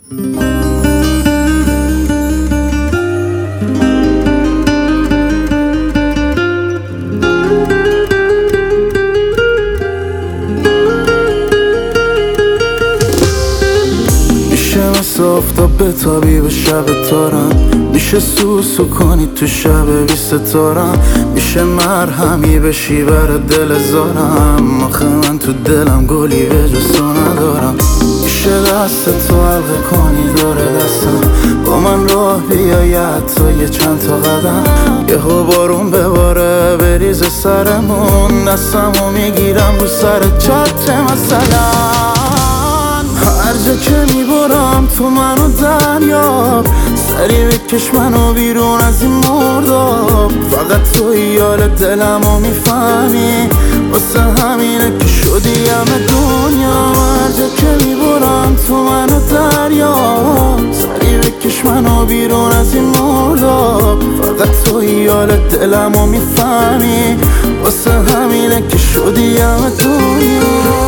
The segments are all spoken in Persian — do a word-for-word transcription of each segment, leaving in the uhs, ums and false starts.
آفتاب بتابی به شب تارم، میشه سوسو کنی تو شب بی ستارم، میشه مرهمی بشی بر دل زارم. آخه من تو دلم گلی به جز تو ندارم. میشه دست تو حلقه کنی دور دستم، با من راه بیایی حتی یه چند تا قدم. یهو بارون بباره بریز سرمون، دستمو میگیرم رو سر چتر مثلا. هر جا که میبرم تو منو دریاب، سری بکش منو بیرون از این مرداب. فقط توی حال دلمو میفهمی، واسه همینه که شدی همه دنیا. هر جا که میبرم تو منو دریاب، سری بکش منو بیرون از این مرداب. فقط توی حال دلمو میفهمی، واسه همینه که شدی همه دنیا.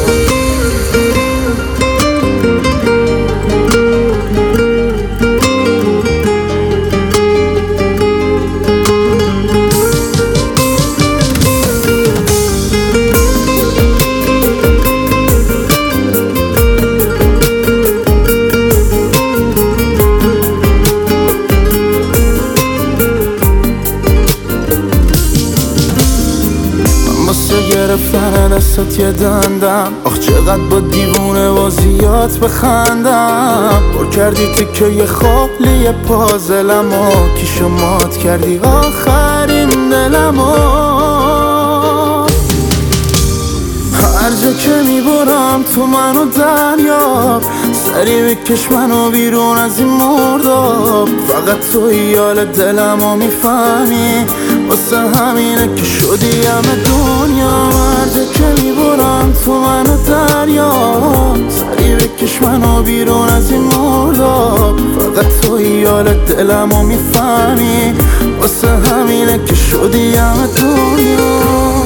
گرفتن دستت یه دندم، آخ چقدر با دیوونه بازیات بخندم. پر کردی تکه یه خالی پازلمو، کیشو مات کردی آخرین دلمو. هر جا که میبرم تو منو دریاب، سری بکش منو بیرون از این مرداب. فقط توی حال دلمو میفهمی، واسه همینه که شدی همه دنیا. هر جا که میبرم تو منو دریاب، سری بکش منو بیرون از این مرداب. فقط توی حال دلمو میفهمی، واسه همینه که شدی همه دنیا.